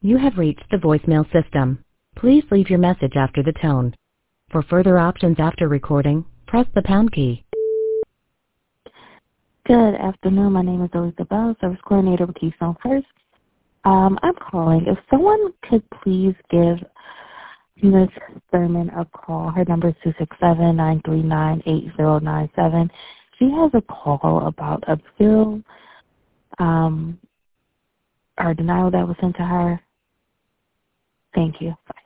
You have reached the voicemail system. Please leave your message after the tone. For further options after recording, press the pound key. Good afternoon. My name is Elisa Bell, Service Coordinator with Keystone First. I'm calling. If someone could please give Ms. Thurman a call. Her number is 267-939-8097. She has a call about a bill or denial that was sent to her. Thank you. Bye.